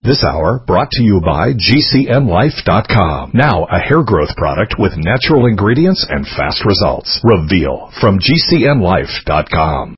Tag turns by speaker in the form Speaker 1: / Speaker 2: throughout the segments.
Speaker 1: This hour brought to you by GCNlife.com. Now a hair growth product with natural ingredients and fast results. Reveal from GCNlife.com.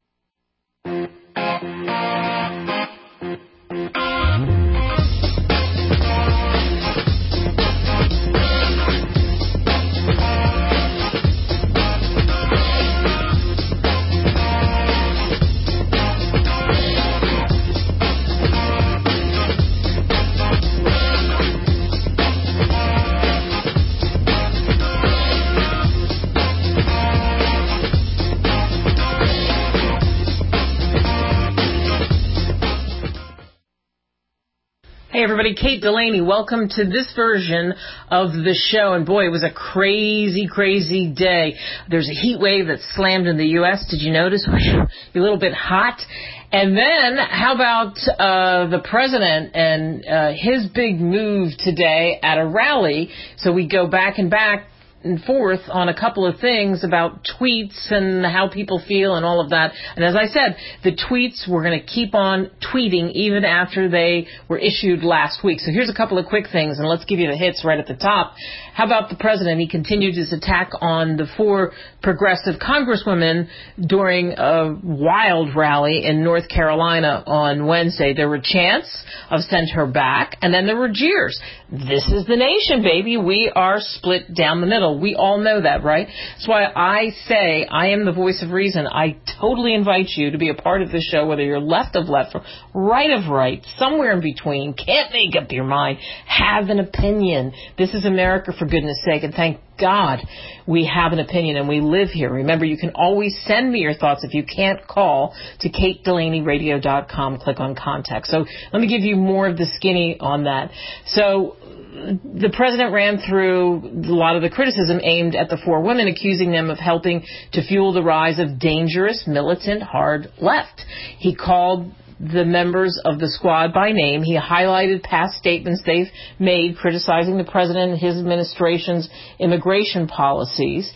Speaker 2: Hey everybody, Kate Delaney. Welcome to this version of the show. And boy, it was a crazy, crazy day. There's a heat wave that slammed in the U.S. Did you notice? A little bit hot. And then how about the president and his big move today at a rally? So we go back and forth on a couple of things about tweets and how people feel and all of that. And as I said, the tweets, we're going to keep on tweeting even after they were issued last week. So here's a couple of quick things, and let's give you the hits right at the top. How about the president? He continued his attack on the 4 progressive congresswomen during a wild rally in North Carolina on Wednesday. There were chants of send her back, and then there were jeers. This is the nation, baby. We are split down the middle. We all know that, right? That's why I say I am the voice of reason. I totally invite you to be a part of this show, whether you're left of left or right of right, somewhere in between, can't make up your mind, have an opinion. This is America, for goodness sake, and thank God we have an opinion and we live here. Remember, you can always send me your thoughts if you can't call to KateDelaneyRadio.com. Click on contact. So let me give you more of the skinny on that. So the president ran through a lot of the criticism aimed at the 4 women, accusing them of helping to fuel the rise of dangerous, militant, hard left. He called the members of the squad by name. He highlighted past statements they've made criticizing the president and his administration's immigration policies.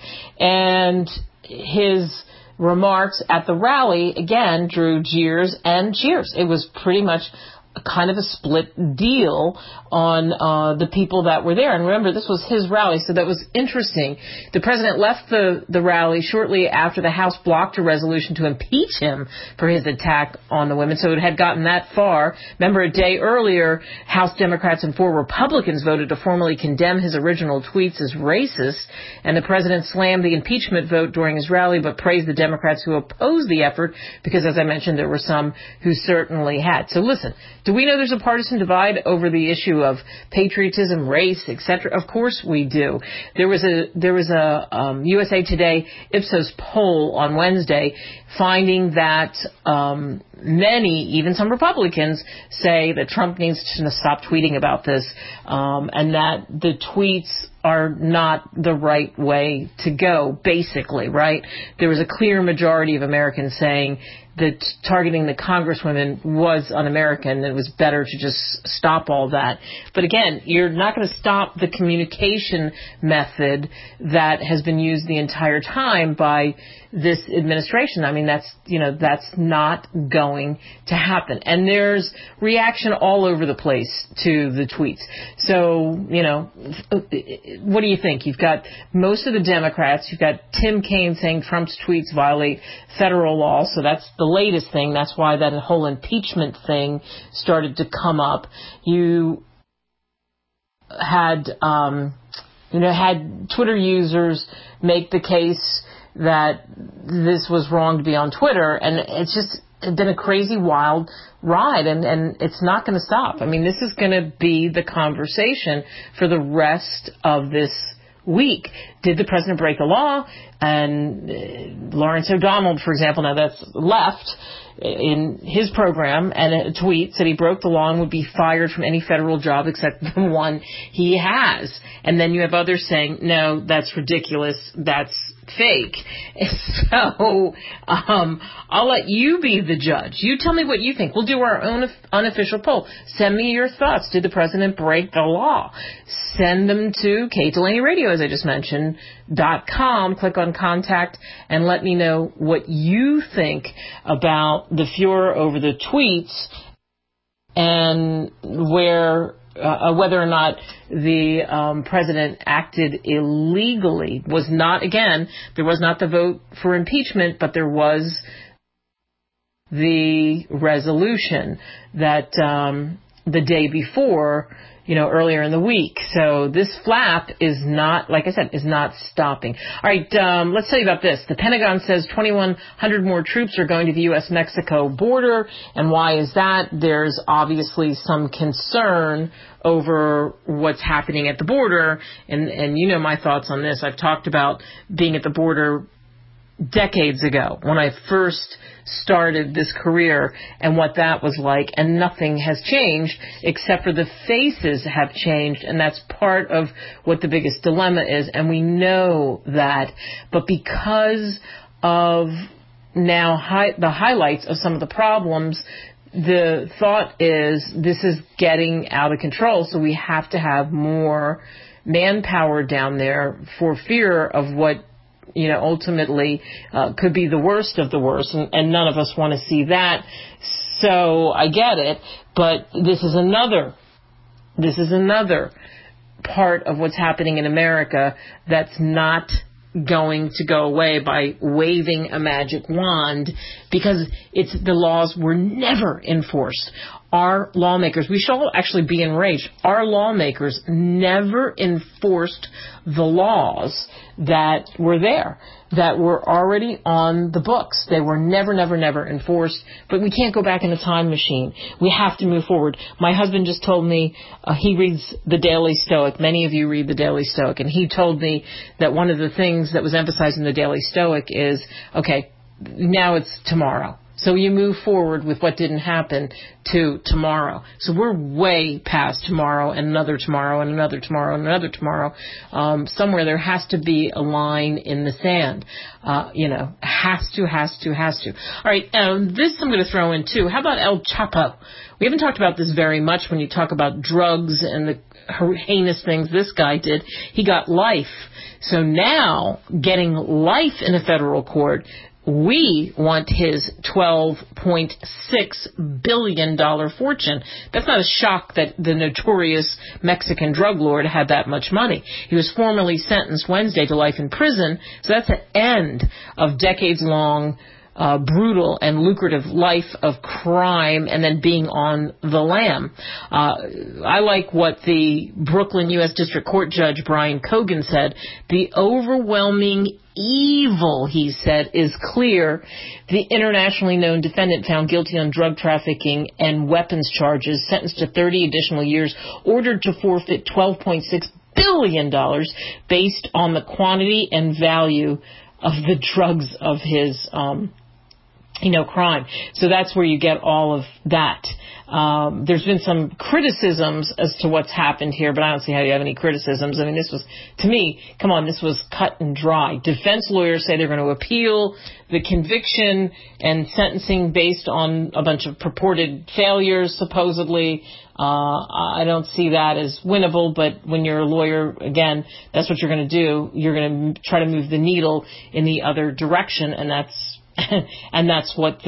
Speaker 2: And his remarks at the rally, again, drew jeers and cheers. It was pretty much kind of a split deal on the people that were there. And remember, this was his rally, so that was interesting. The president left the rally shortly after the House blocked a resolution to impeach him for his attack on the women, so it had gotten that far. Remember, a day earlier, House Democrats and 4 Republicans voted to formally condemn his original tweets as racist, and the president slammed the impeachment vote during his rally, but praised the Democrats who opposed the effort, because, as I mentioned, there were some who certainly had. So listen, do we know there's a partisan divide over the issue of patriotism, race, etc.? Of course we do. There was a USA Today Ipsos poll on Wednesday finding that many, even some Republicans, say that Trump needs to stop tweeting about this, and that the tweets are not the right way to go, basically, right? There was a clear majority of Americans saying that targeting the congresswomen was un-American. It was better to just stop all that. But again, you're not going to stop the communication method that has been used the entire time by this administration. I mean, that's not going to happen. And there's reaction all over the place to the tweets. So, what do you think? You've got most of the Democrats. You've got Tim Kaine saying Trump's tweets violate federal law. So that's the latest thing. That's why that whole impeachment thing started to come up. You had, had Twitter users make the case that this was wrong to be on Twitter, and it's just been a crazy, wild ride, and it's not going to stop. I mean, this is going to be the conversation for the rest of this week. Did the president break the law? And Lawrence O'Donnell, for example, now that's left, in his program and a tweet said he broke the law and would be fired from any federal job except the one he has. And then you have others saying, no, that's ridiculous, that's fake. So I'll let you be the judge. You tell me what you think. We'll do our own unofficial poll. Send me your thoughts. Did the president break the law? Send them to Kate Delaney Radio, as I just mentioned, .com. Click on contact and let me know what you think about the furor over the tweets and whether or not the president acted illegally was not, again, there was not the vote for impeachment, but there was the resolution that the day before, earlier in the week. So this flap is not, like I said, is not stopping. All right, let's tell you about this. The Pentagon says 2,100 more troops are going to the U.S.-Mexico border. And why is that? There's obviously some concern over what's happening at the border. And you know my thoughts on this. I've talked about being at the border decades ago when I first started this career and what that was like, and nothing has changed except for the faces have changed, and that's part of what the biggest dilemma is, and we know that. But because of now the highlights of some of the problems, the thought is this is getting out of control, so we have to have more manpower down there for fear of what ultimately could be the worst of the worst, and none of us want to see that. So I get it, but this is another part of what's happening in America that's not going to go away by waving a magic wand, because the laws were never enforced. Our lawmakers, we should all actually be enraged. Our lawmakers never enforced the laws that were there, that were already on the books. They were never enforced. But we can't go back in a time machine. We have to move forward. My husband just told me, he reads the Daily Stoic. Many of you read the Daily Stoic. And he told me that one of the things that was emphasized in the Daily Stoic is, okay, now it's tomorrow. So you move forward with what didn't happen to tomorrow. So we're way past tomorrow and another tomorrow and another tomorrow and another tomorrow. Somewhere there has to be a line in the sand. Has to. All right, this I'm going to throw in too. How about El Chapo? We haven't talked about this very much when you talk about drugs and the heinous things this guy did. He got life. So now, getting life in a federal court, we want his $12.6 billion fortune. That's not a shock that the notorious Mexican drug lord had that much money. He was formally sentenced Wednesday to life in prison, so that's the end of decades-long brutal and lucrative life of crime and then being on the lam. I like what the Brooklyn U.S. District Court Judge Brian Cogan said. The overwhelming evil, he said, is clear. The internationally known defendant found guilty on drug trafficking and weapons charges, sentenced to 30 additional years, ordered to forfeit $12.6 billion based on the quantity and value of the drugs of his crime. So that's where you get all of that. There's been some criticisms as to what's happened here, but I don't see how you have any criticisms. I mean, this was, to me, this was cut and dry. Defense lawyers say they're going to appeal the conviction and sentencing based on a bunch of purported failures, supposedly. I don't see that as winnable, but when you're a lawyer, again, that's what you're going to do. You're going to try to move the needle in the other direction, and that's what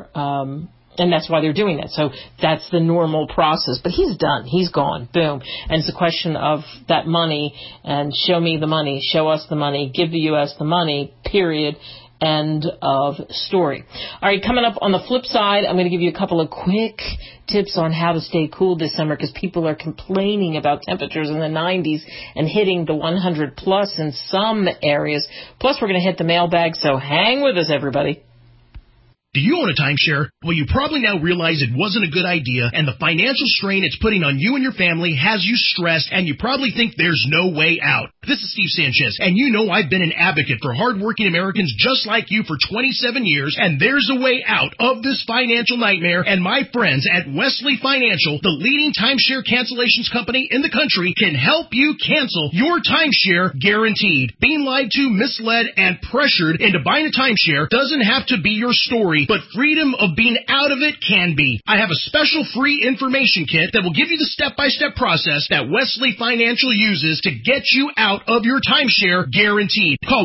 Speaker 2: and that's why they're doing that. So that's the normal process. But he's done. He's gone. Boom. And it's a question of that money, and show me the money, show us the money, give the U.S. the money, period. End of story. All right, coming up on the flip side, I'm going to give you a couple of quick tips on how to stay cool this summer, because people are complaining about temperatures in the 90s and hitting the 100 plus in some areas. Plus, we're going to hit the mailbag, so hang with us, everybody.
Speaker 3: Do you own a timeshare? Well, you probably now realize it wasn't a good idea, and the financial strain it's putting on you and your family has you stressed, and you probably think there's no way out. This is Steve Sanchez, and you know I've been an advocate for hardworking Americans just like you for 27 years, and there's a way out of this financial nightmare, and my friends at Wesley Financial, the leading timeshare cancellations company in the country, can help you cancel your timeshare guaranteed. Being lied to, misled, and pressured into buying a timeshare doesn't have to be your story, but freedom of being out of it can be. I have a special free information kit that will give you the step-by-step process that Wesley Financial uses to get you out out of your timeshare guaranteed. Call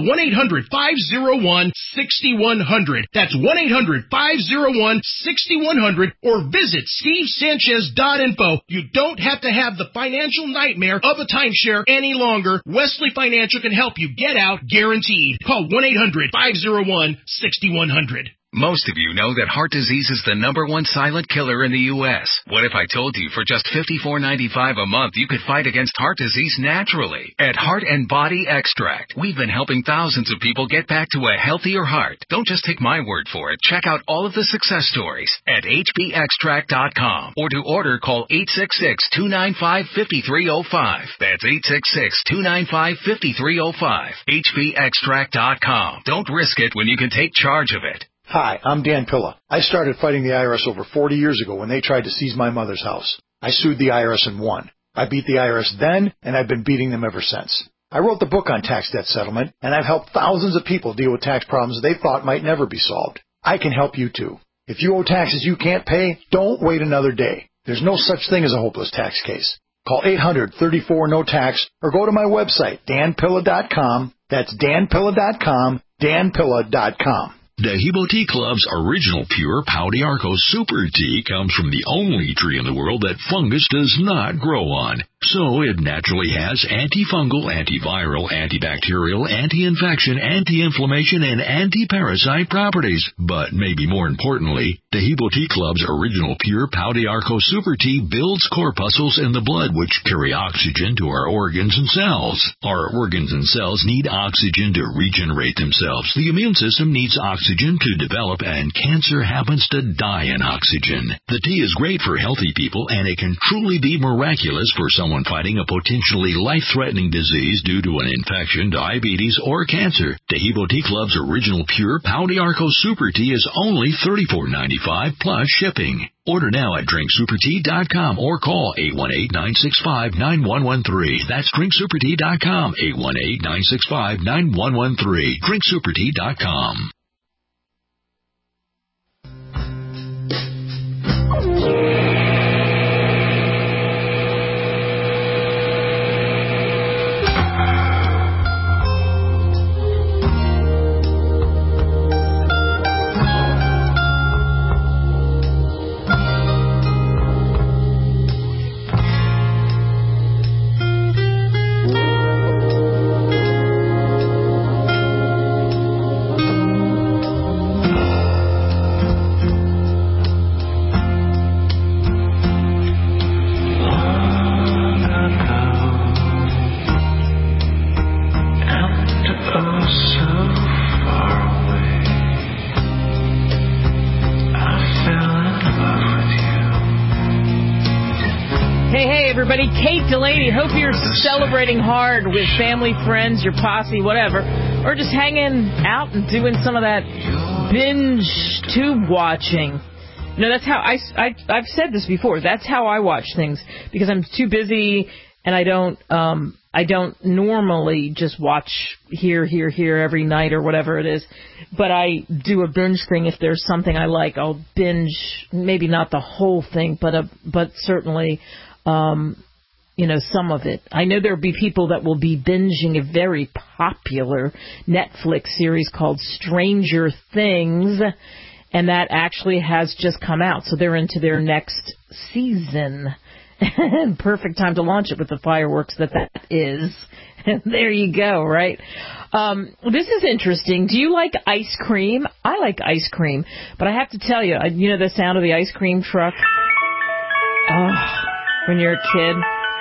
Speaker 3: 1-800-501-6100. That's 1-800-501-6100 or visit stevesanchez.info. You don't have to have the financial nightmare of a timeshare any longer. Wesley Financial can help you get out guaranteed. Call 1-800-501-6100.
Speaker 4: Most of you know that heart disease is the #1 silent killer in the U.S. What if I told you for just $54.95 a month you could fight against heart disease naturally? At Heart and Body Extract, we've been helping thousands of people get back to a healthier heart. Don't just take my word for it. Check out all of the success stories at hbextract.com, or to order, call 866-295-5305. That's 866-295-5305. hbextract.com. Don't risk it when you can take charge of it.
Speaker 5: Hi, I'm Dan Pilla. I started fighting the IRS over 40 years ago when they tried to seize my mother's house. I sued the IRS and won. I beat the IRS then, and I've been beating them ever since. I wrote the book on tax debt settlement, and I've helped thousands of people deal with tax problems they thought might never be solved. I can help you too. If you owe taxes you can't pay, don't wait another day. There's no such thing as a hopeless tax case. Call 800-34-NO-TAX or go to my website, danpilla.com. That's danpilla.com, danpilla.com.
Speaker 6: Dehibo Tea Club's original pure Pau d'Arco Super Tea comes from the only tree in the world that fungus does not grow on. So it naturally has antifungal, antiviral, antibacterial, anti-infection, anti-inflammation, and anti-parasite properties. But maybe more importantly, Dehibo Tea Club's original pure Pau d'Arco Super Tea builds corpuscles in the blood which carry oxygen to our organs and cells. Our organs and cells need oxygen to regenerate themselves. The immune system needs oxygen to develop, and cancer happens to die in oxygen. The tea is great for healthy people, and it can truly be miraculous for someone fighting a potentially life-threatening disease due to an infection, diabetes, or cancer. Dehibo Tea Club's original pure Pau d'Arco Super Tea is only $34.95 plus shipping. Order now at drinksupertea.com or call 818-965-9113. That's drinksupertea.com, 818-965-9113. drinksupertea.com.
Speaker 2: Everybody, Kate Delaney. Hope you're celebrating hard with family, friends, your posse, whatever, or just hanging out and doing some of that binge tube watching. You know, that's how I've said this before. That's how I watch things, because I'm too busy and I don't normally just watch here every night or whatever it is. But I do a binge thing. If there's something I like, I'll binge. Maybe not the whole thing, but certainly. Some of it. I know there'll be people that will be binging a very popular Netflix series called Stranger Things, and that actually has just come out, so they're into their next season. Perfect time to launch it with the fireworks that is. There you go, right? This is interesting. Do you like ice cream? I like ice cream, but I have to tell you, the sound of the ice cream truck? Oh, when you're a kid.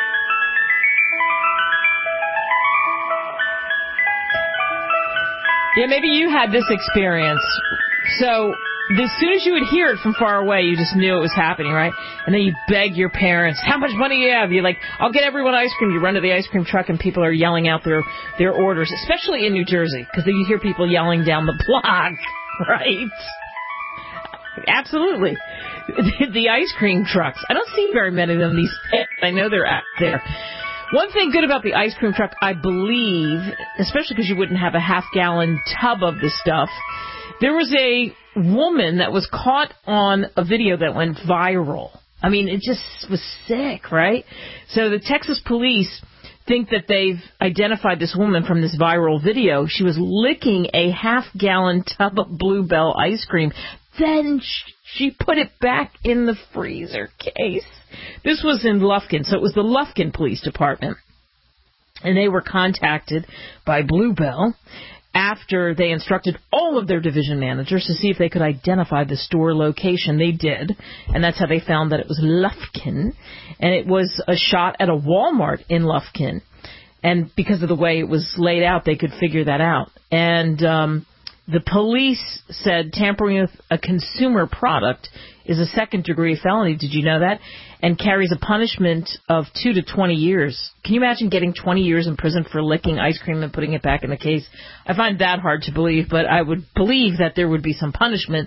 Speaker 2: Yeah, maybe you had this experience. So, as soon as you would hear it from far away, you just knew it was happening, right? And then you beg your parents, how much money do you have? You're like, I'll get everyone ice cream. You run to the ice cream truck and people are yelling out their orders, especially in New Jersey, because you hear people yelling down the block, right? Absolutely. The ice cream trucks. I don't see very many of them these days. I know they're out there. One thing good about the ice cream truck, I believe, especially because you wouldn't have a half-gallon tub of this stuff, there was a woman that was caught on a video that went viral. I mean, it just was sick, right? So the Texas police think that they've identified this woman from this viral video. She was licking a half-gallon tub of Bluebell ice cream. Then she put it back in the freezer case. This was in Lufkin, so it was the Lufkin Police Department. And they were contacted by Bluebell after they instructed all of their division managers to see if they could identify the store location. They did, and that's how they found that it was Lufkin. And it was a shot at a Walmart in Lufkin. And because of the way it was laid out, they could figure that out. And the police said tampering with a consumer product is a second-degree felony. Did you know that? And carries a punishment of 2 to 20 years. Can you imagine getting 20 years in prison for licking ice cream and putting it back in the case? I find that hard to believe, but I would believe that there would be some punishment.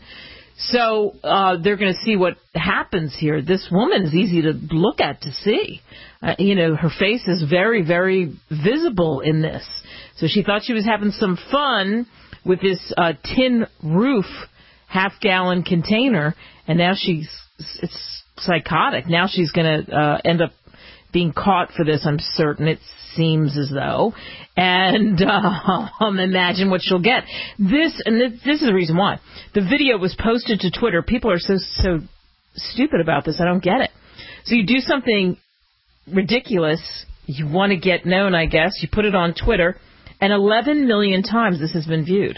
Speaker 2: So they're going to see what happens here. This woman is easy to look at to see. Her face is very, very visible in this. So she thought she was having some fun with this tin roof half-gallon container, and now it's psychotic. Now she's going to end up being caught for this, I'm certain. It seems as though. And imagine what she'll get. This is the reason why. The video was posted to Twitter. People are so stupid about this. I don't get it. So you do something ridiculous. You want to get known, I guess. You put it on Twitter. And 11 million times this has been viewed.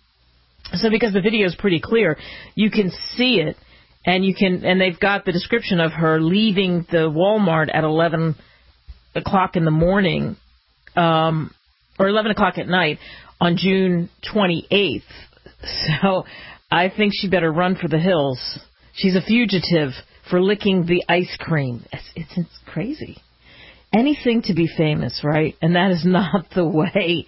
Speaker 2: So because the video is pretty clear, you can see it, and they've got the description of her leaving the Walmart at 11 o'clock in the morning, or 11 o'clock at night on June 28th. So I think she better run for the hills. She's a fugitive for licking the ice cream. It's crazy. Anything to be famous, right? And that is not the way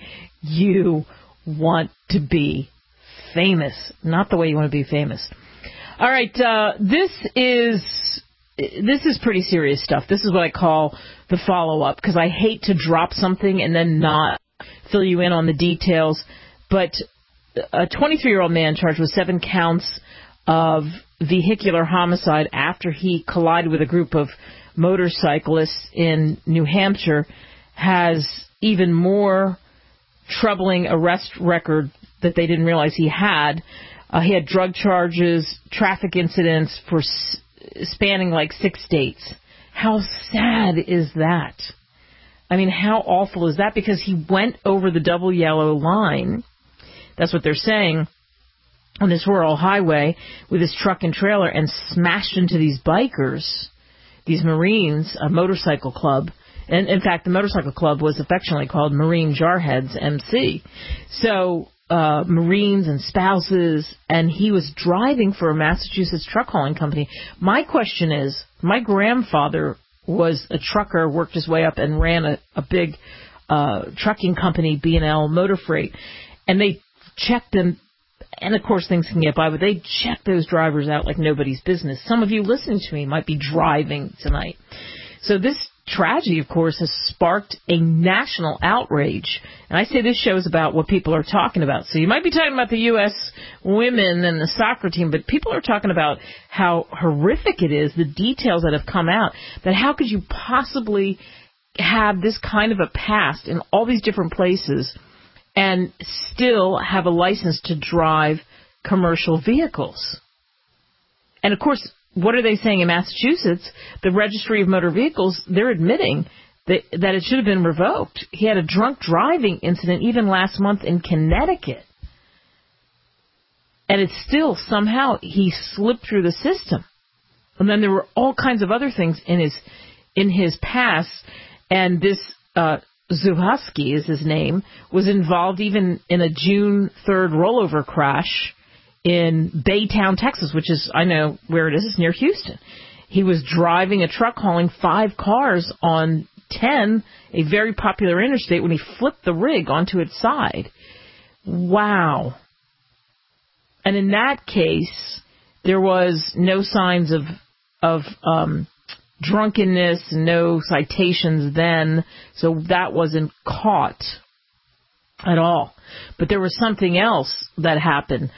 Speaker 2: you want to be famous. Not the way you want to be famous. All right, this is pretty serious stuff. This is what I call the follow-up, because I hate to drop something and then not fill you in on the details. But a 23-year-old man charged with 7 counts of vehicular homicide after he collided with a group of motorcyclists in New Hampshire has even more troubling arrest record that they didn't realize he had. He had drug charges, traffic incidents for spanning like 6 states. How sad is that? I mean, how awful is that? Because he went over the double yellow line, that's what they're saying, on this rural highway with his truck and trailer and smashed into these bikers, these Marines, a motorcycle club. And in fact, the motorcycle club was affectionately called Marine Jarheads, MC. So Marines and spouses, and he was driving for a Massachusetts truck hauling company. My question is, my grandfather was a trucker, worked his way up and ran a big trucking company, B&L Motor Freight, and they checked them. And, of course, things can get by, but they check those drivers out like nobody's business. Some of you listening to me might be driving tonight. So this tragedy, of course, has sparked a national outrage. And I say this show is about what people are talking about. So you might be talking about the U.S. women and the soccer team, but people are talking about how horrific it is, the details that have come out, that how could you possibly have this kind of a past in all these different places and still have a license to drive commercial vehicles. And, of course, what are they saying in Massachusetts? The Registry of Motor Vehicles, they're admitting that it should have been revoked. He had a drunk driving incident even last month in Connecticut. And it's still somehow he slipped through the system. And then there were all kinds of other things in his past. And this Zuhusky is his name, was involved even in a June 3rd rollover crash in Baytown, Texas, which is, I know where it is, it's near Houston. He was driving a truck hauling 5 cars on 10, a very popular interstate, when he flipped the rig onto its side. Wow. And in that case, there was no signs of drunkenness, no citations then, so that wasn't caught at all. But there was something else that happened.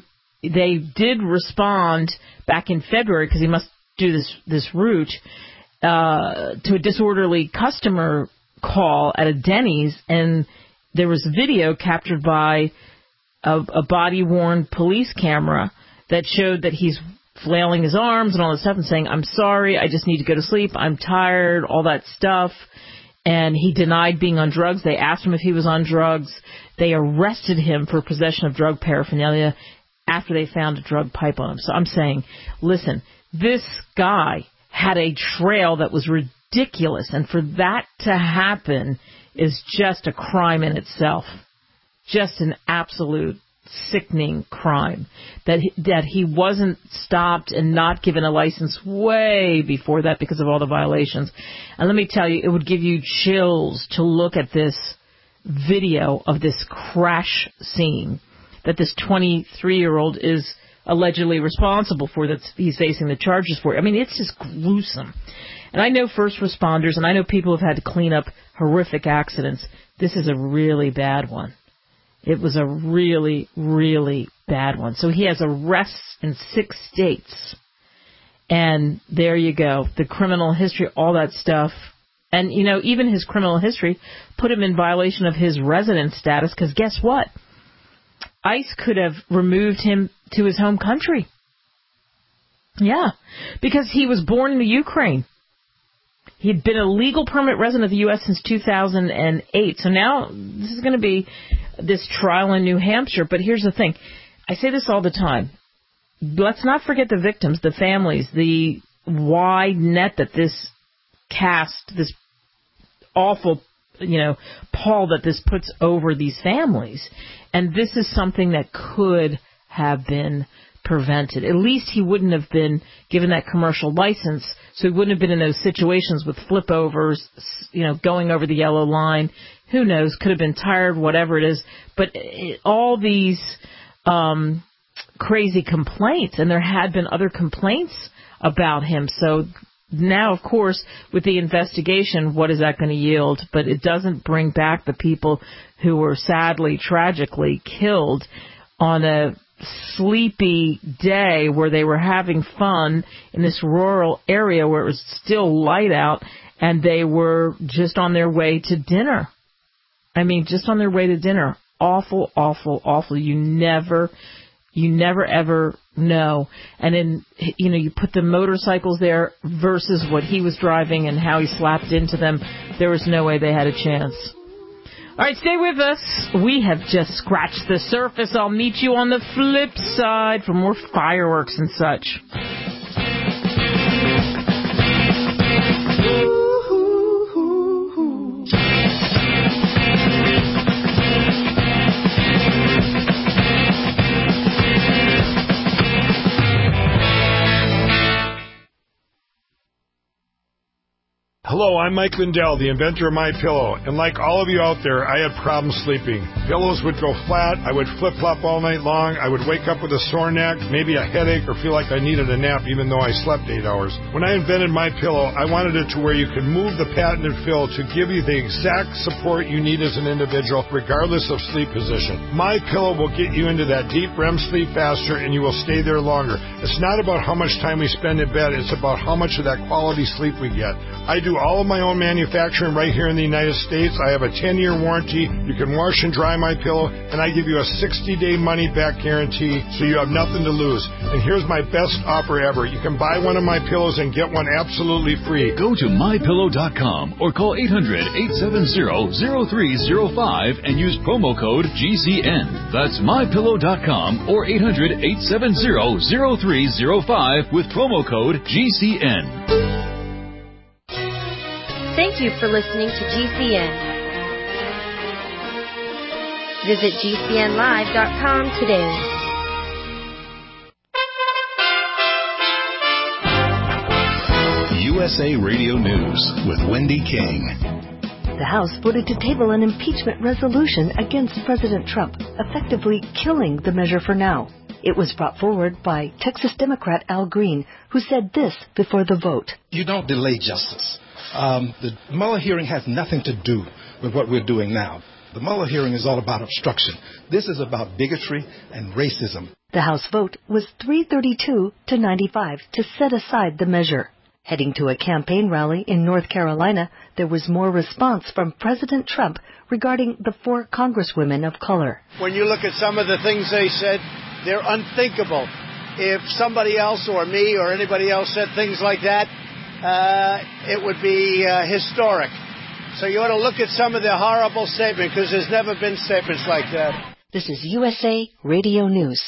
Speaker 2: They did respond back in February, because he must do this route, to a disorderly customer call at a Denny's, and there was video captured by a body-worn police camera that showed that he's flailing his arms and all this stuff and saying, "I'm sorry, I just need to go to sleep, I'm tired," all that stuff. And he denied being on drugs. They asked him if he was on drugs. They arrested him for possession of drug paraphernalia after they found a drug pipe on him. So I'm saying, listen, this guy had a trail that was ridiculous, and for that to happen is just a crime in itself. Just an absolute sickening crime. That he wasn't stopped and not given a license way before that because of all the violations. And let me tell you, it would give you chills to look at this video of this crash scene that this 23-year-old is allegedly responsible for, that he's facing the charges for. I mean, it's just gruesome. And I know first responders, and I know people have had to clean up horrific accidents. This is a really bad one. It was a really, really bad one. So he has arrests in 6 states. And there you go. The criminal history, all that stuff. And, you know, even his criminal history put him in violation of his resident status, because guess what? ICE could have removed him to his home country. Yeah, because he was born in the Ukraine. He had been a legal permanent resident of the U.S. since 2008. So now this is going to be this trial in New Hampshire. But here's the thing. I say this all the time. Let's not forget the victims, the families, the wide net that this cast, this awful, pall that this puts over these families. And this is something that could have been prevented. At least he wouldn't have been given that commercial license, so he wouldn't have been in those situations with flip overs, going over the yellow line. Who knows? Could have been tired, whatever it is. But all these crazy complaints, and there had been other complaints about him. So now, of course, with the investigation, what is that going to yield? But it doesn't bring back the people who were sadly, tragically killed on a sleepy day where they were having fun in this rural area where it was still light out, and they were just on their way to dinner. I mean, just on their way to dinner. Awful, awful, awful. You never ever know. And then, you put the motorcycles there versus what he was driving and how he slapped into them. There was no way they had a chance. All right, stay with us. We have just scratched the surface. I'll meet you on the flip side for more fireworks and such.
Speaker 7: Hello, I'm Mike Lindell, the inventor of MyPillow, and like all of you out there, I had problems sleeping. Pillows would go flat, I would flip-flop all night long, I would wake up with a sore neck, maybe a headache, or feel like I needed a nap even though I slept 8 hours. When I invented MyPillow, I wanted it to where you could move the patented fill to give you the exact support you need as an individual, regardless of sleep position. MyPillow will get you into that deep REM sleep faster, and you will stay there longer. It's not about how much time we spend in bed, it's about how much of that quality sleep we get. I do all of my own manufacturing right here in the United States. I have a 10-year warranty. You can wash and dry my pillow, and I give you a 60-day money-back guarantee, so you have nothing to lose. And here's my best offer ever. You can buy one of my pillows and get one absolutely free.
Speaker 6: Go to MyPillow.com or call 800-870-0305 and use promo code GCN. That's MyPillow.com or 800-870-0305 with promo code GCN.
Speaker 8: Thank you for listening to GCN. Visit GCNlive.com today.
Speaker 1: USA Radio News with Wendy King.
Speaker 9: The House voted to table an impeachment resolution against President Trump, effectively killing the measure for now. It was brought forward by Texas Democrat Al Green, who said this before the vote.
Speaker 10: You don't delay justice. The Mueller hearing has nothing to do with what we're doing now. The Mueller hearing is all about obstruction. This is about bigotry and racism.
Speaker 9: The House vote was 332 to 95 to set aside the measure. Heading to a campaign rally in North Carolina, there was more response from President Trump regarding the 4 congresswomen of color.
Speaker 11: When you look at some of the things they said, they're unthinkable. If somebody else or me or anybody else said things like that, it would be historic. So you ought to look at some of the horrible statements, because there's never been statements like that.
Speaker 9: This is USA Radio News.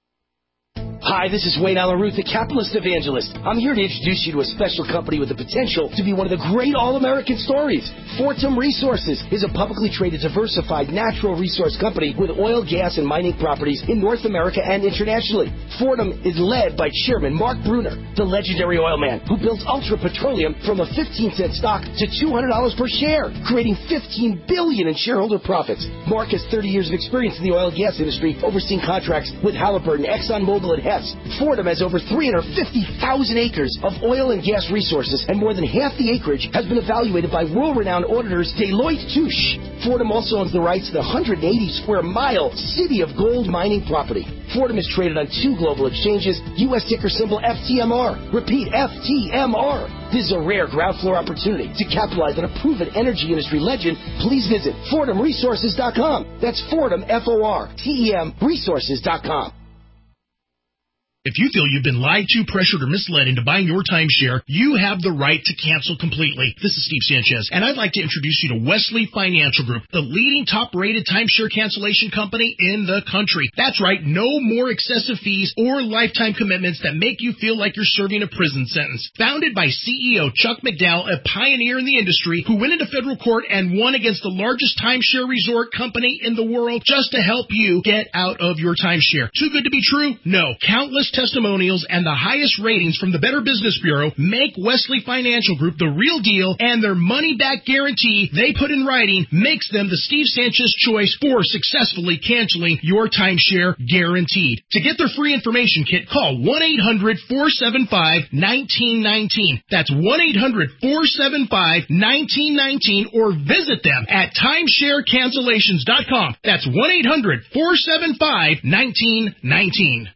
Speaker 12: Hi, this is Wayne Allen Root, the capitalist evangelist. I'm here to introduce you to a special company with the potential to be one of the great all-American stories. Fortum Resources is a publicly traded, diversified natural resource company with oil, gas, and mining properties in North America and internationally. Fortum is led by Chairman Mark Bruner, the legendary oil man who built Ultra Petroleum from a 15-cent stock to $200 per share, creating $15 billion in shareholder profits. Mark has 30 years of experience in the oil and gas industry, overseeing contracts with Halliburton, ExxonMobil, and Hess. Fortum has over 350,000 acres of oil and gas resources, and more than half the acreage has been evaluated by world-renowned auditors Deloitte Touche. Fortum also owns the rights to the 180-square-mile City of Gold mining property. Fortum is traded on 2 global exchanges, U.S. ticker symbol FTMR. Repeat, FTMR. This is a rare ground floor opportunity to capitalize on a proven energy industry legend. Please visit FortumResources.com. That's Fortum, F-O-R-T-E-M, Resources.com.
Speaker 3: If you feel you've been lied to, pressured, or misled into buying your timeshare, you have the right to cancel completely. This is Steve Sanchez, and I'd like to introduce you to Wesley Financial Group, the leading top-rated timeshare cancellation company in the country. That's right, no more excessive fees or lifetime commitments that make you feel like you're serving a prison sentence. Founded by CEO Chuck McDowell, a pioneer in the industry who went into federal court and won against the largest timeshare resort company in the world just to help you get out of your timeshare. Too good to be true? No. Countless testimonials and the highest ratings from the Better Business Bureau make Wesley Financial Group the real deal, and their money-back guarantee they put in writing makes them the Steve Sanchez choice for successfully canceling your timeshare guaranteed. To get their free information kit, call 1-800-475-1919. That's 1-800-475-1919, or visit them at timesharecancellations.com. That's 1-800-475-1919.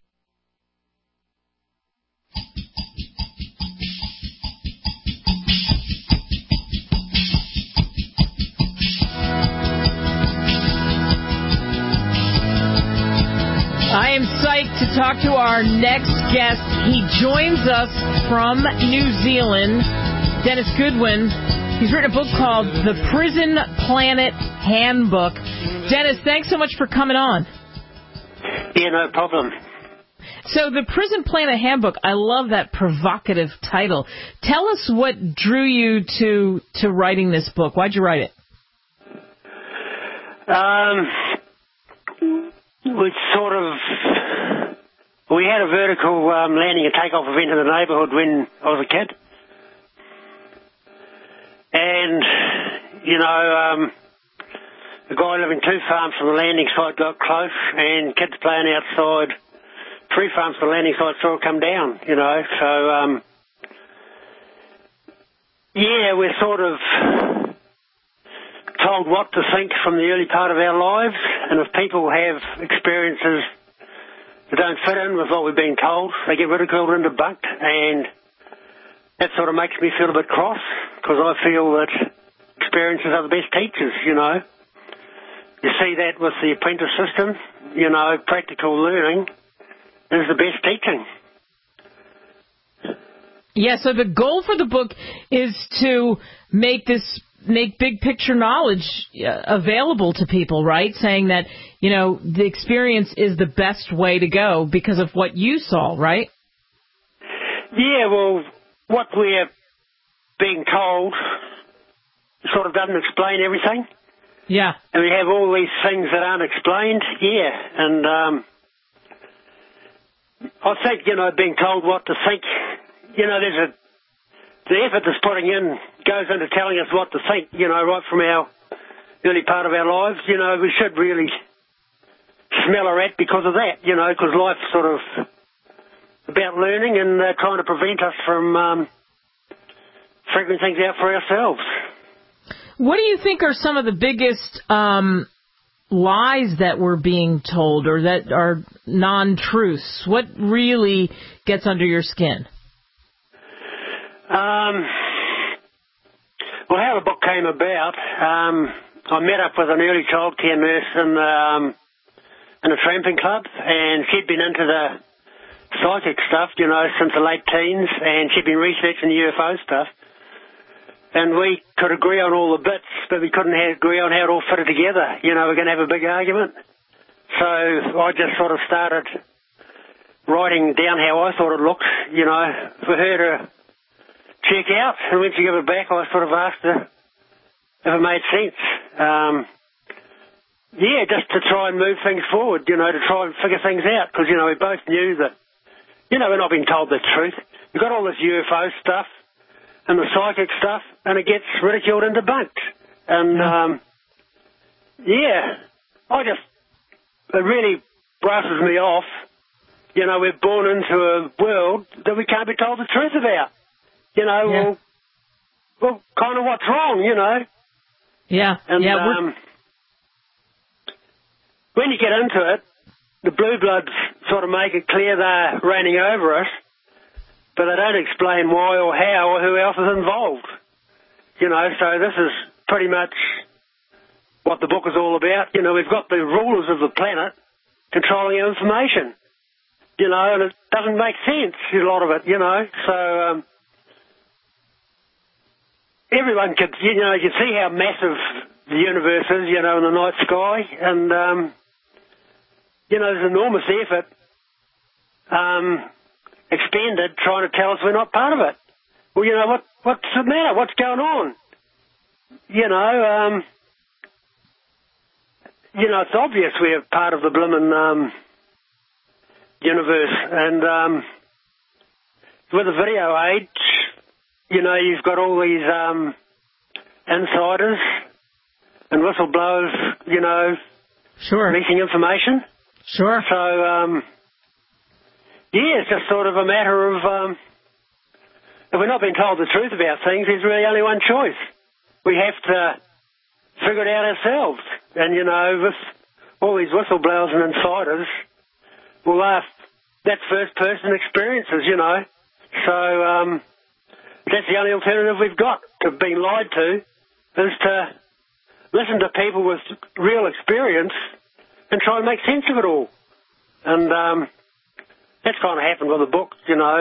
Speaker 2: I am psyched to talk to our next guest. He joins us from New Zealand, Dennis Goodwin. He's written a book called The Prison Planet Handbook. Dennis, thanks so much for coming on.
Speaker 13: Yeah, no problem.
Speaker 2: So the Prison Planet Handbook, I love that provocative title. Tell us what drew you to writing this book. Why'd you write it?
Speaker 13: We had a vertical landing and takeoff event in the neighbourhood when I was a kid. And, the guy living 2 farms from the landing site got close, and kids playing outside 3 farms from the landing site saw it come down, So, we're sort of told what to think from the early part of our lives, and if people have experiences that don't fit in with what we've been told, they get ridiculed and debunked, and that sort of makes me feel a bit cross, because I feel that experiences are the best teachers, You see that with the apprentice system, practical learning is the best teaching.
Speaker 2: Yeah, so the goal for the book is to make big picture knowledge available to people, right? Saying that, the experience is the best way to go because of what you saw, right?
Speaker 13: Yeah, well, what we're being told sort of doesn't explain everything.
Speaker 2: Yeah.
Speaker 13: And we have all these things that aren't explained, and I think, being told what to think, the effort that's putting in goes into telling us what to think, right from our early part of our lives. We should really smell a rat because of that, because life's sort of about learning and trying to prevent us from figuring things out for ourselves.
Speaker 2: What do you think are some of the biggest lies that we're being told, or that are non-truths? What really gets under your skin?
Speaker 13: Well, how the book came about, I met up with an early childcare nurse in a tramping club, and she'd been into the psychic stuff, since the late teens, and she'd been researching the UFO stuff. And we could agree on all the bits, but we couldn't agree on how it all fitted together. We're going to have a big argument. So I just sort of started writing down how I thought it looked, for her to check out. And when she gave it back, I sort of asked her if it made sense. Just to try and move things forward, to try and figure things out. Because, we both knew that, we're not being told the truth. You've got all this UFO stuff and the psychic stuff, and it gets ridiculed and debunked. And, it really brushes me off. We're born into a world that we can't be told the truth about. Well, kind of what's wrong,
Speaker 2: Yeah.
Speaker 13: And, when you get into it, the blue bloods sort of make it clear they're reigning over us, but they don't explain why or how or who else is involved. So this is pretty much what the book is all about. We've got the rulers of the planet controlling our information, and it doesn't make sense, a lot of it, So everyone could, you can see how massive the universe is, in the night sky, and, there's enormous effort expended trying to tell us we're not part of it. Well, what's the matter? What's going on? It's obvious we're part of the blimmin' universe, and with the video age, you've got all these insiders and whistleblowers,
Speaker 2: sure,
Speaker 13: leaking information.
Speaker 2: Sure.
Speaker 13: So, it's just sort of a matter of, if we're not being told the truth about things, there's really only one choice. We have to figure it out ourselves. And, with all these whistleblowers and insiders, that's first-person experiences, So, that's the only alternative we've got to being lied to, is to listen to people with real experience and try and make sense of it all. And that's kind of happened with the book,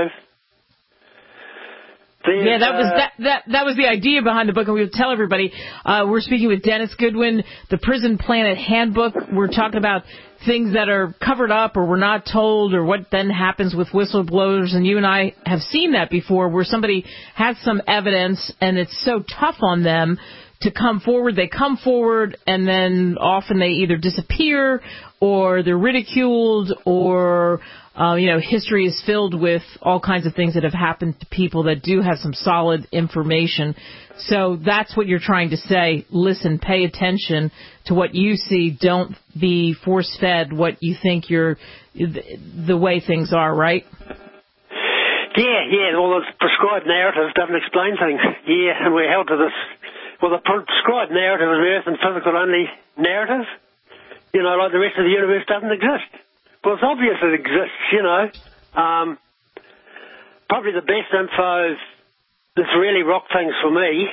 Speaker 2: That was the idea behind the book, and we would tell everybody. We're speaking with Dennis Goodwin, the Prison Planet Handbook. We're talking about things that are covered up or we're not told, or what then happens with whistleblowers. And you and I have seen that before, where somebody has some evidence and it's so tough on them to come forward. They come forward, and then often they either disappear or they're ridiculed, or history is filled with all kinds of things that have happened to people that do have some solid information. So that's what you're trying to say. Listen, pay attention to what you see. Don't be force-fed what you think the way things are, right?
Speaker 13: Yeah. Well, the prescribed narrative doesn't explain things. Yeah, and we're held to this. Well, the prescribed narrative is Earth and physical-only narrative. Like the rest of the universe doesn't exist. Well, it's obvious it exists, Probably the best info that's really rocked things for me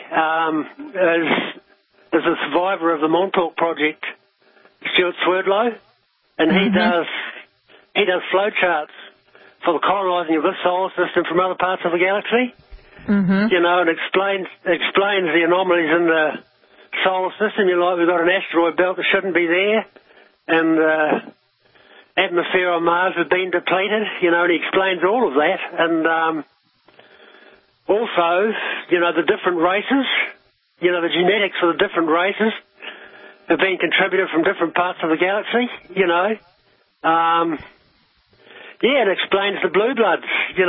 Speaker 13: is a survivor of the Montauk Project, Stuart Swerdlow, and he does flowcharts for the colonising of this solar system from other parts of the galaxy. And explains the anomalies in the solar system. We've got an asteroid belt that shouldn't be there, and atmosphere on Mars has been depleted, and he explains all of that. And also, the different races, the genetics of the different races have been contributed from different parts of the galaxy, it explains the blue bloods,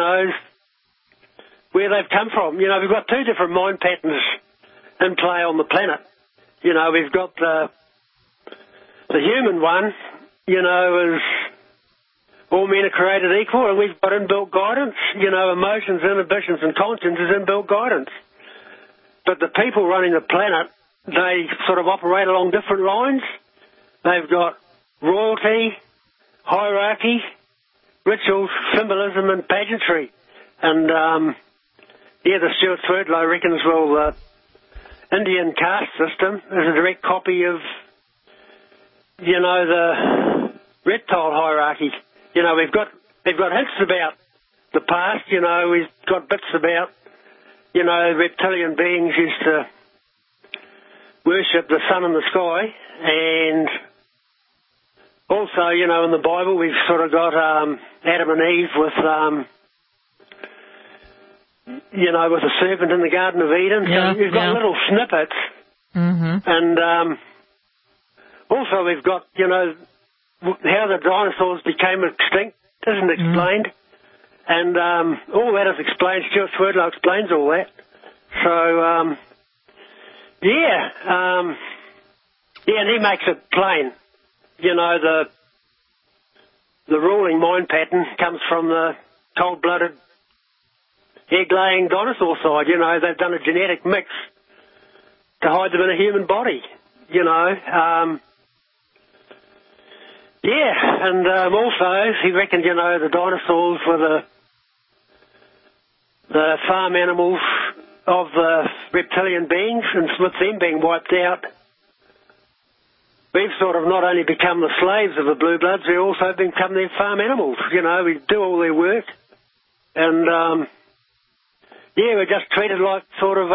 Speaker 13: where they've come from. We've got two different mind patterns in play on the planet. We've got the human one, is all men are created equal, and we've got inbuilt guidance, emotions, inhibitions, and conscience is inbuilt guidance. But the people running the planet, they sort of operate along different lines. They've got royalty, hierarchy, rituals, symbolism, and pageantry. And, the Stuart Swerdlow reckons, well, the Indian caste system is a direct copy of, the reptile hierarchy. They've got hints about the past, we've got bits about, reptilian beings used to worship the sun and the sky, and also, in the Bible we've sort of got Adam and Eve with, with the serpent in the Garden of Eden. So you've got little snippets.
Speaker 2: Mm-hmm.
Speaker 13: And also we've got, how the dinosaurs became extinct isn't explained. And all that is explained. Stuart Swerdlow explains all that. So, and he makes it plain. The ruling mind pattern comes from the cold-blooded, egg-laying dinosaur side. They've done a genetic mix to hide them in a human body. And also he reckoned, the dinosaurs were the farm animals of the reptilian beings, and with them being wiped out, we've sort of not only become the slaves of the Blue Bloods, we also become their farm animals. We do all their work, and we're just treated like sort of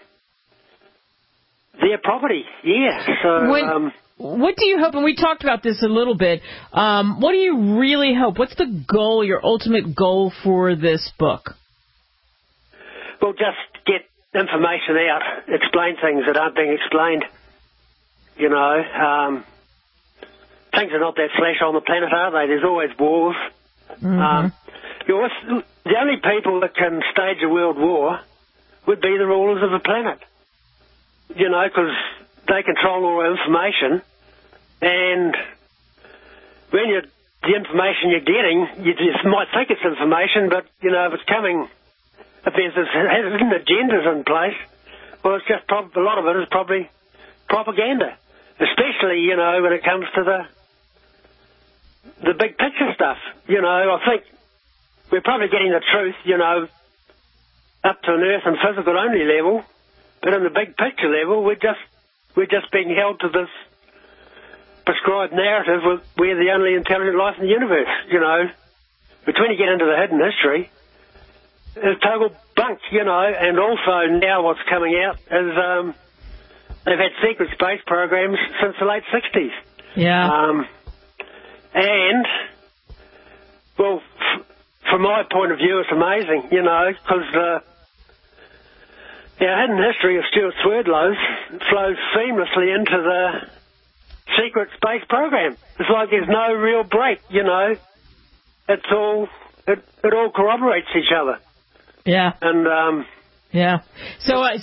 Speaker 13: their property. So.
Speaker 2: What do you hope, and we talked about this a little bit, what do you really hope? What's the goal, your ultimate goal for this book?
Speaker 13: Well, just get information out, explain things that aren't being explained. Things are not that flash on the planet, are they? There's always wars.
Speaker 2: Mm-hmm.
Speaker 13: The only people that can stage a world war would be the rulers of the planet. Because they control all the information, and when the information you're getting, you just might think it's information, but, if it's coming, if there's hidden agendas in place, well, it's just a lot of it is probably propaganda, especially, when it comes to the big picture stuff. I think we're probably getting the truth, up to an earth and physical only level, but in the big picture level, we're just being held to this prescribed narrative of we're the only intelligent life in the universe, But when you get into the hidden history, it's total bunk, and also now what's coming out is they've had secret space programs since the late 60s.
Speaker 2: Yeah.
Speaker 13: And, well, from my point of view, it's amazing, because our hidden history of Stuart Swerdlow's flows seamlessly into the secret space program. It's like there's no real break, It's all, it all corroborates each other.
Speaker 2: Yeah.
Speaker 13: And,
Speaker 2: So I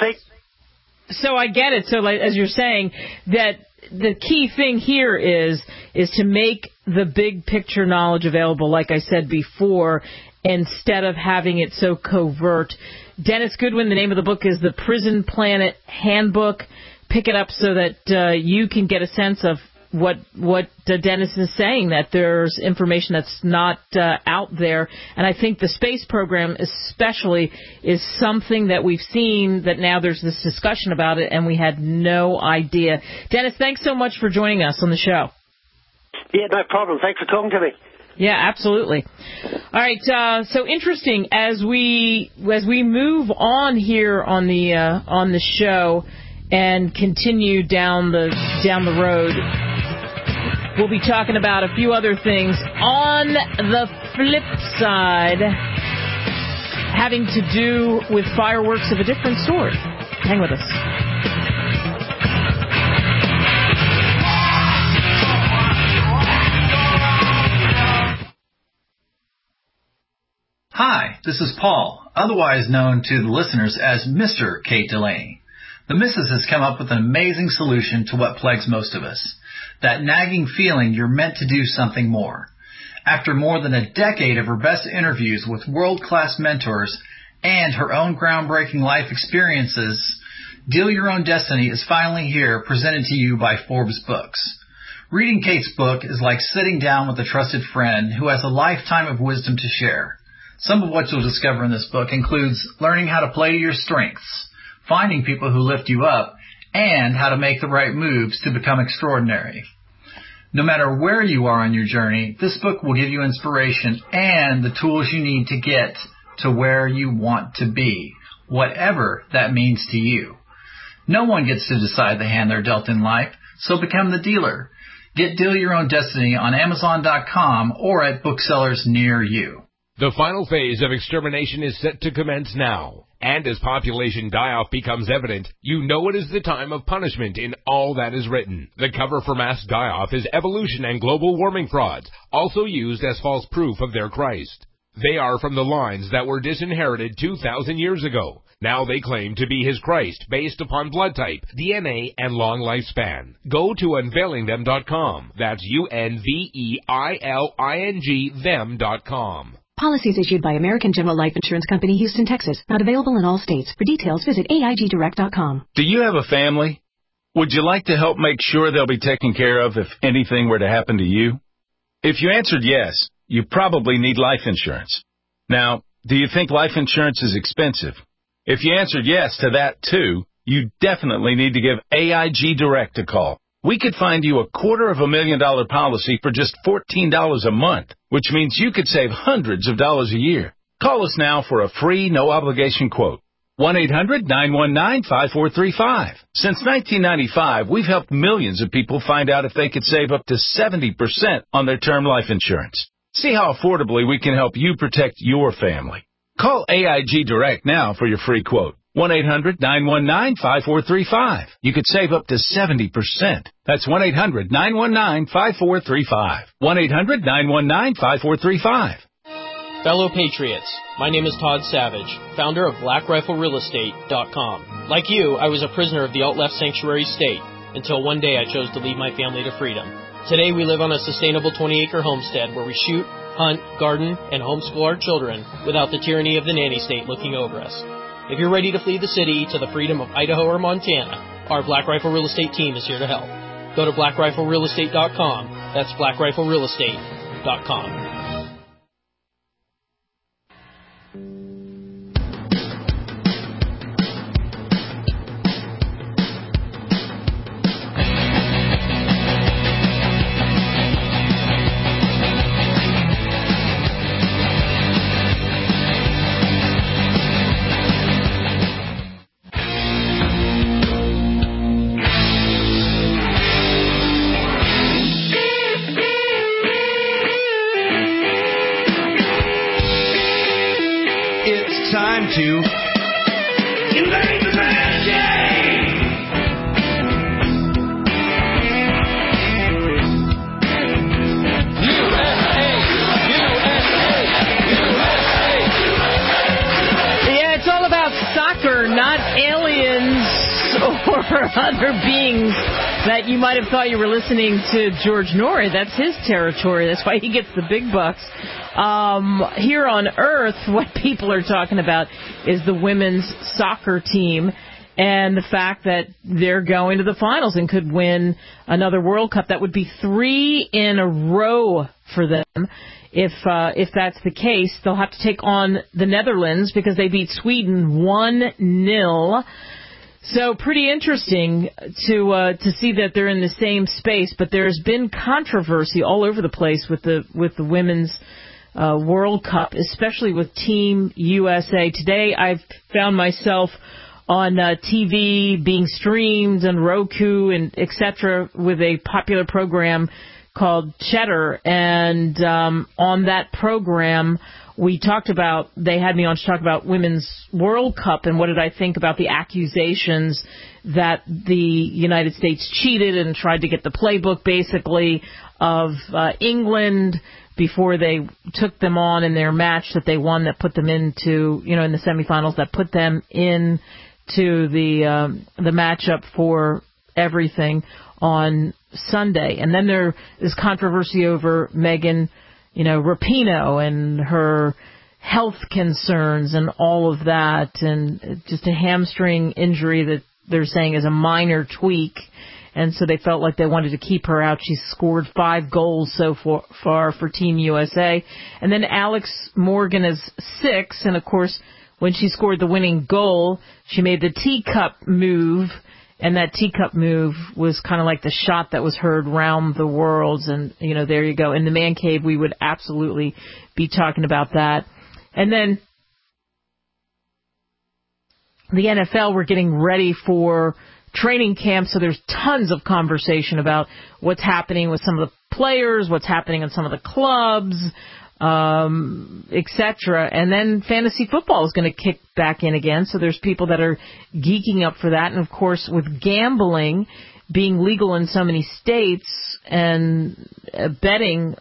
Speaker 2: get it. So like, as you're saying, that the key thing here is to make the big picture knowledge available, like I said before, instead of having it so covert. Dennis Goodwin, the name of the book is The Prison Planet Handbook. Pick it up so that you can get a sense of what Dennis is saying, that there's information that's not out there. And I think the space program especially is something that we've seen, that now there's this discussion about it, and we had no idea. Dennis, thanks so much for joining us on the show.
Speaker 13: Yeah, no problem. Thanks for talking to me.
Speaker 2: Yeah, absolutely. All right, so interesting as we move on here on the show and continue down the road. We'll be talking about a few other things on the flip side, having to do with fireworks of a different sort. Hang with us.
Speaker 14: Hi, this is Paul, otherwise known to the listeners as Mr. Kate Delaney. The Mrs. has come up with an amazing solution to what plagues most of us. That nagging feeling you're meant to do something more. After more than a decade of her best interviews with world-class mentors and her own groundbreaking life experiences, Deal Your Own Destiny is finally here, presented to you by Forbes Books. Reading Kate's book is like sitting down with a trusted friend who has a lifetime of wisdom to share. Some of what you'll discover in this book includes learning how to play to your strengths, finding people who lift you up, and how to make the right moves to become extraordinary. No matter where you are on your journey, this book will give you inspiration and the tools you need to get to where you want to be, whatever that means to you. No one gets to decide the hand they're dealt in life, so become the dealer. Get Deal Your Own Destiny on Amazon.com or at booksellers near you.
Speaker 15: The final phase of extermination is set to commence now. And as population die-off becomes evident, you know it is the time of punishment in all that is written. The cover for mass die-off is evolution and global warming frauds, also used as false proof of their Christ. They are from the lines that were disinherited 2,000 years ago. Now they claim to be his Christ based upon blood type, DNA, and long lifespan. Go to unveilingthem.com. That's UNVEILING them.com.
Speaker 16: Policies issued by American General Life Insurance Company, Houston, Texas. Not available in all states. For details, visit AIGdirect.com.
Speaker 17: Do you have a family? Would you like to help make sure they'll be taken care of if anything were to happen to you? If you answered yes, you probably need life insurance. Now, do you think life insurance is expensive? If you answered yes to that too, you definitely need to give AIG Direct a call. We could find you a $250,000 policy for just $14 a month, which means you could save hundreds of dollars a year. Call us now for a free, no-obligation quote. 1-800-919-5435. Since 1995, we've helped millions of people find out if they could save up to 70% on their term life insurance. See how affordably we can help you protect your family. Call AIG Direct now for your free quote. 1-800-919-5435. You could save up to 70%. That's 1-800-919-5435. 1-800-919-5435.
Speaker 18: Fellow Patriots, my name is Todd Savage, founder of BlackRifleRealEstate.com. Like you, I was a prisoner of the alt-left sanctuary state until one day I chose to lead my family to freedom. Today we live on a sustainable 20-acre homestead where we shoot, hunt, garden, and homeschool our children without the tyranny of the nanny state looking over us. If you're ready to flee the city to the freedom of Idaho or Montana, our Black Rifle Real Estate team is here to help. Go to BlackRifleRealEstate.com. That's BlackRifleRealEstate.com.
Speaker 3: To Invade the Man Game!
Speaker 2: Yeah, it's all about soccer, not aliens or other beings that you might have thought you were listening to George Noory. That's his territory. That's why he gets the big bucks. Here on Earth, what people are talking about is the women's soccer team and the fact that they're going to the finals and could win another World Cup. That would be 3 in a row for them. If that's the case, they'll have to take on the Netherlands because they beat Sweden 1-0. So pretty interesting to see that they're in the same space. But there's been controversy all over the place with the women's World Cup, especially with Team USA. Today I've found myself on TV being streamed on Roku and etc. with a popular program called Cheddar, and on that program they had me on to talk about Women's World Cup and what did I think about the accusations that the United States cheated and tried to get the playbook basically of England before they took them on in their match that they won, that put them into, in the semifinals, that put them into the matchup for everything on Sunday. And then there is controversy over Megan, Rapinoe and her health concerns and all of that, and just a hamstring injury that they're saying is a minor tweak. and so they felt like they wanted to keep her out. She scored 5 goals so far for Team USA. And then Alex Morgan is 6, and of course, when she scored the winning goal, she made the teacup move, and that teacup move was kind of like the shot that was heard round the world. And, you know, there you go. In the Man Cave, we would absolutely be talking about that. And then the NFL, we're getting ready for training camp, so there's tons of conversation about what's happening with some of the players, what's happening in some of the clubs, etc. And then fantasy football is going to kick back in again, so there's people that are geeking up for that. And, of course, with gambling being legal in so many states and betting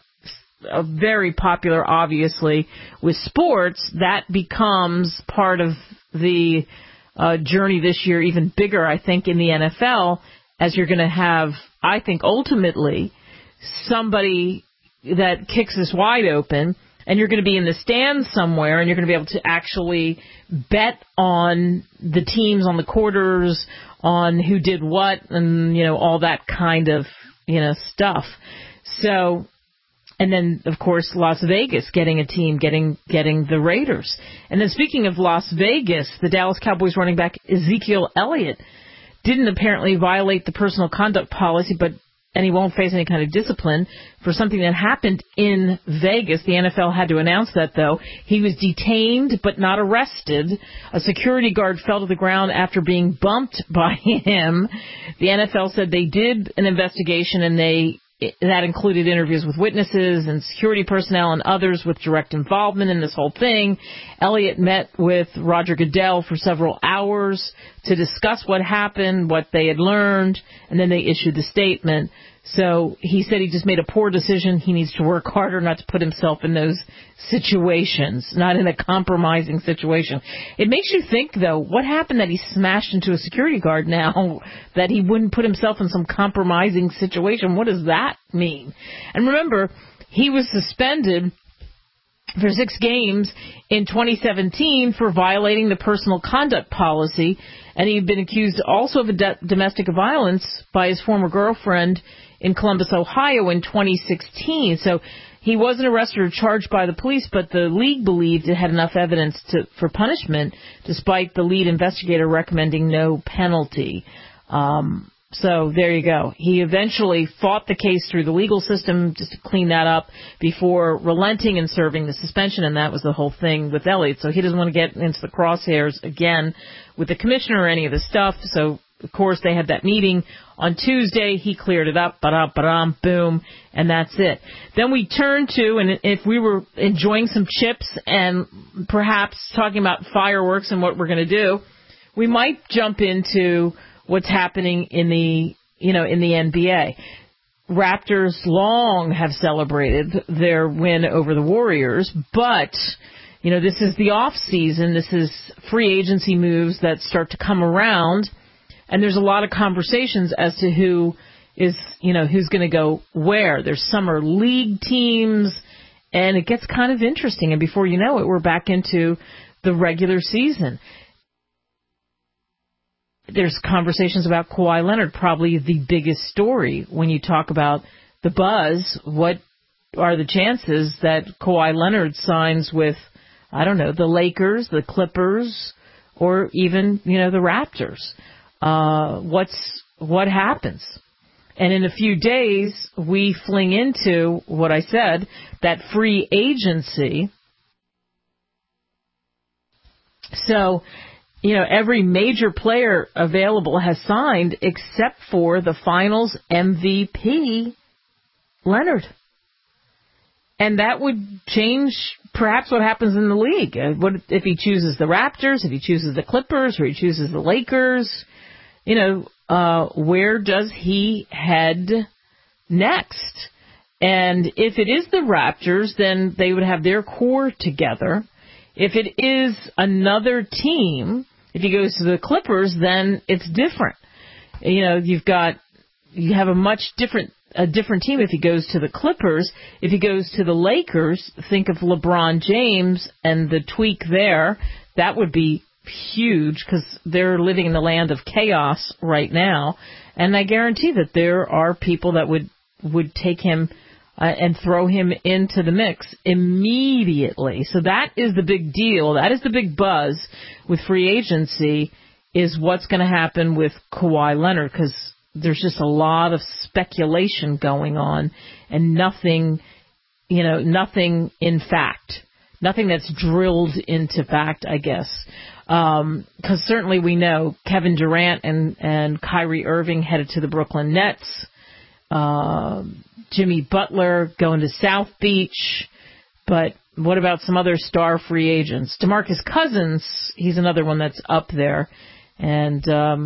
Speaker 2: very popular, obviously, with sports, that becomes part of the journey this year, even bigger, I think, in the NFL, as you're going to have, I think, ultimately, somebody that kicks this wide open, and you're going to be in the stands somewhere, and you're going to be able to actually bet on the teams, on the quarters, on who did what, and, you know, all that kind of, you know, stuff. So, and then, of course, Las Vegas getting a team, getting the Raiders. And then speaking of Las Vegas, the Dallas Cowboys running back Ezekiel Elliott didn't apparently violate the personal conduct policy, and he won't face any kind of discipline for something that happened in Vegas. The NFL had to announce that, though. He was detained but not arrested. A security guard fell to the ground after being bumped by him. The NFL said they did an investigation, and that included interviews with witnesses and security personnel and others with direct involvement in this whole thing. Elliott met with Roger Goodell for several hours to discuss what happened, what they had learned, and then they issued the statement. So he said he just made a poor decision. He needs to work harder not to put himself in those situations, not in a compromising situation. It makes you think, though, what happened that he smashed into a security guard now that he wouldn't put himself in some compromising situation? What does that mean? And remember, he was suspended for 6 games in 2017 for violating the personal conduct policy, and he had been accused also of domestic violence by his former girlfriend in Columbus, Ohio in 2016. So he wasn't arrested or charged by the police, but the league believed it had enough evidence for punishment, despite the lead investigator recommending no penalty. So there you go. He eventually fought the case through the legal system just to clean that up before relenting and serving the suspension, and that was the whole thing with Elliott. So he doesn't want to get into the crosshairs again with the commissioner or any of the stuff. So, of course, they had that meeting on Tuesday. He cleared it up, boom, and that's it. Then we turn to, and if we were enjoying some chips and perhaps talking about fireworks and what we're going to do, we might jump into what's happening in the NBA. Raptors long have celebrated their win over the Warriors, but, you know, this is the off season. This is free agency moves that start to come around, and there's a lot of conversations as to who's going to go where. There's summer league teams, and it gets kind of interesting, and before you know it, we're back into the regular season. There's conversations about Kawhi Leonard, probably the biggest story when you talk about the buzz. What are the chances that Kawhi Leonard signs with, I don't know, the Lakers, the Clippers, or even, the Raptors? What happens? And in a few days, we fling into what I said, that free agency. So, every major player available has signed except for the Finals MVP, Leonard. And that would change perhaps what happens in the league. What if he chooses the Raptors, if he chooses the Clippers, or he chooses the Lakers? Where does he head next? And if it is the Raptors, then they would have their core together. If it is another team, if he goes to the Clippers, then it's different. You have a different team if he goes to the Clippers. If he goes to the Lakers, think of LeBron James and the tweak there. That would be huge because they're living in the land of chaos right now. And I guarantee that there are people that would take him and throw him into the mix immediately. So that is the big deal. That is the big buzz with free agency, is what's going to happen with Kawhi Leonard, because there's just a lot of speculation going on and nothing in fact. Nothing that's drilled into fact, I guess. Because certainly we know Kevin Durant and Kyrie Irving headed to the Brooklyn Nets. Jimmy Butler going to South Beach. But what about some other star free agents? DeMarcus Cousins, he's another one that's up there. And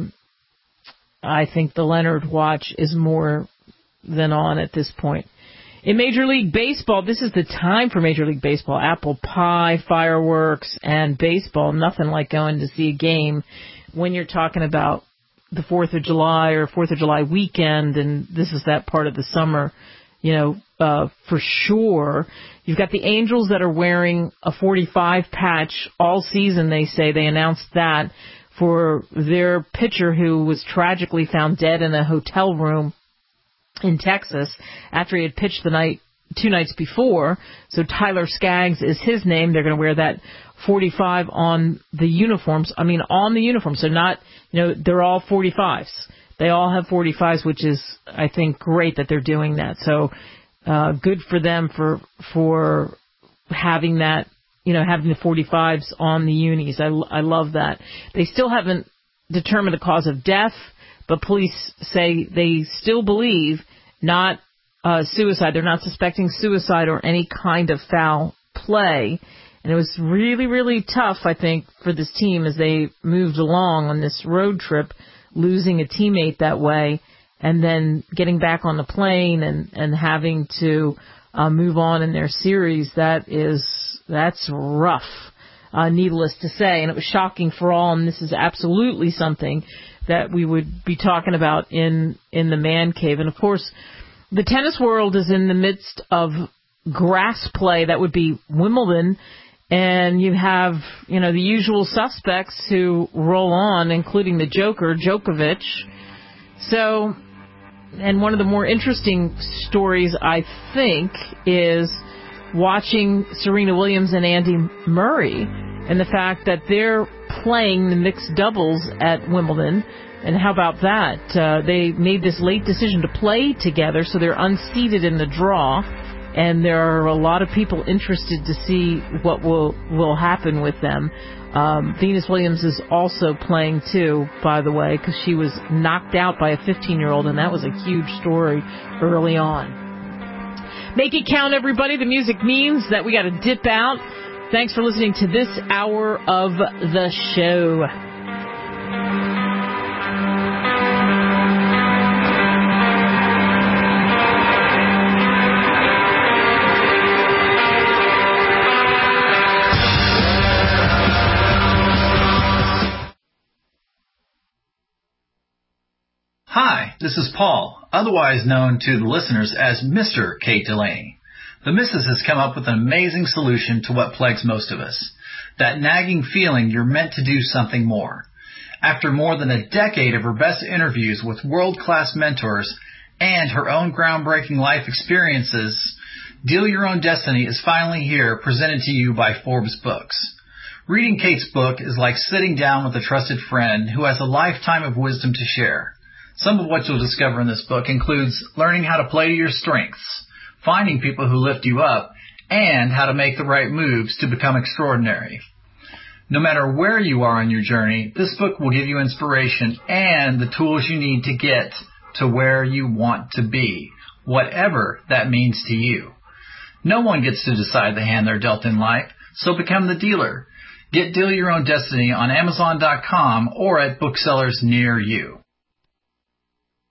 Speaker 2: I think the Leonard watch is more than on at this point. In Major League Baseball, this is the time for Major League Baseball. Apple pie, fireworks, and baseball. Nothing like going to see a game when you're talking about the 4th of July or 4th of July weekend, and this is that part of the summer, for sure. You've got the Angels that are wearing a 45 patch all season, they say. They announced that for their pitcher who was tragically found dead in a hotel room in Texas after he had pitched the 2 nights before. So Tyler Skaggs is his name. They're going to wear that 45 on the uniforms. I mean, on the uniform. So not, they're all 45s. They all have 45s, which is, I think, great that they're doing that. So good for them for having that, having the 45s on the unis. I love that. They still haven't determined the cause of death, but police say they still believe not suicide. They're not suspecting suicide or any kind of foul play. And it was really, really tough, I think, for this team as they moved along on this road trip, losing a teammate that way and then getting back on the plane and having to move on in their series. That's rough, needless to say. And it was shocking for all, and this is absolutely something that we would be talking about in the man cave. And, of course, the tennis world is in the midst of grass play. That would be Wimbledon. And you have, the usual suspects who roll on, including the Joker, Djokovic. So, and one of the more interesting stories, I think, is watching Serena Williams and Andy Murray and the fact that they're playing the mixed doubles at Wimbledon. And how about that? They made this late decision to play together, so they're unseeded in the draw. And there are a lot of people interested to see what will happen with them. Venus Williams is also playing, too, by the way, because she was knocked out by a 15-year-old, and that was a huge story early on. Make it count, everybody. The music means that we got to dip out. Thanks for listening to this hour of the show.
Speaker 14: Hi, this is Paul, otherwise known to the listeners as Mr. Kate Delaney. The Mrs. has come up with an amazing solution to what plagues most of us. That nagging feeling you're meant to do something more. After more than a decade of her best interviews with world-class mentors and her own groundbreaking life experiences, Deal Your Own Destiny is finally here, presented to you by Forbes Books. Reading Kate's book is like sitting down with a trusted friend who has a lifetime of wisdom to share. Some of what you'll discover in this book includes learning how to play to your strengths, finding people who lift you up, and how to make the right moves to become extraordinary. No matter where you are on your journey, this book will give you inspiration and the tools you need to get to where you want to be, whatever that means to you. No one gets to decide the hand they're dealt in life, so become the dealer. Get Deal Your Own Destiny on Amazon.com or at booksellers near you.